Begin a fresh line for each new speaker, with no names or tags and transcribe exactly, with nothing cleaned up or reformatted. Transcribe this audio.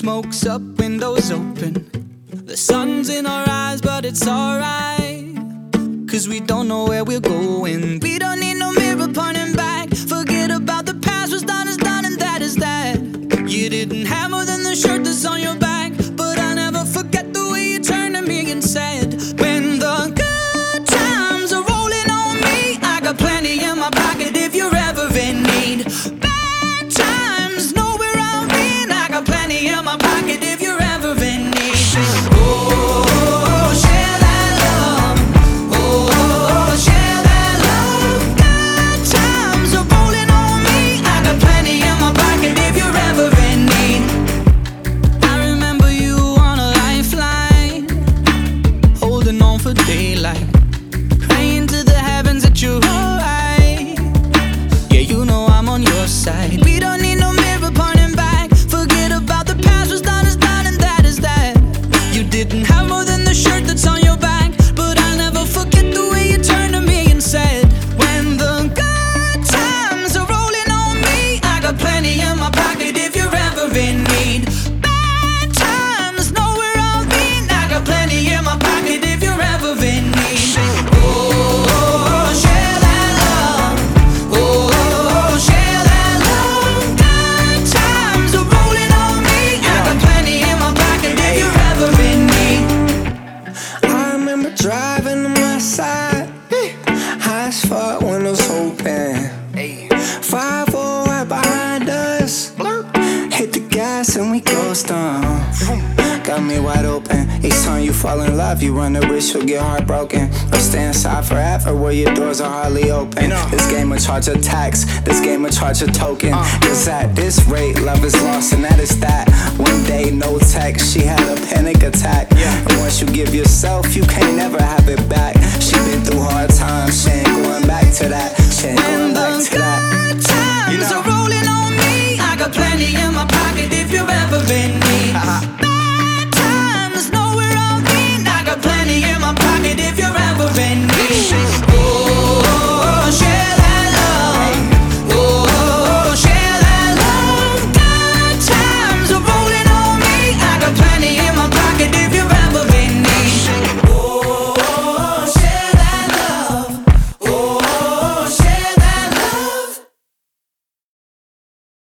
smoke's up, windows open. The sun's in our eyes, but it's alright, 'cause we don't know where we're going. We don't need no mirror pointing back. Forget about the past, what's done is done, and that is that. You didn't have more than the shirt that's on your back, but I'll never forget the way you turned to me and said, when the good times are rolling on me, I got plenty in my pocket if you're ever in need. Bad times know where I've been, I got plenty in my pocket if you're ever in need. Oh, share that love. Oh, share that love. Good times are rolling on me, I got plenty in my pocket if you're ever in need. I remember you on a lifeline, holding on for daylight, praying to the heavens that you're alright. Yeah, you know I'm on your side. We don't need no mirror pointing back. Forget about the past, what's done is done, and that is that. You didn't have more than the shirt that's on your back, but I'll never forget the way you turned to me and said, when the good times are rolling on me, I got plenty in my pocket if you're ever in need. Bad times know where I've been, I got plenty in my pocket if you're ever in need. Oh, share that love. Oh, share that love. Good times are rolling on me, I got plenty in my pocket if you're ever in need.
I remember driving to my side, high as fuck, windows open. five oh right behind us. Hit the gas and we ghost on. Got me wide open. Each time you fall in love, you run the risk you'll get heartbroken, or stay inside forever where your doors are hardly open. This game will charge a tax, this game will charge a token. Cause at this rate, love is lost, and that is that. One day, no text, she had a panic attack. And once you give yourself, you can't never have it back. She been through hard times, she ain't going back to that. She ain't going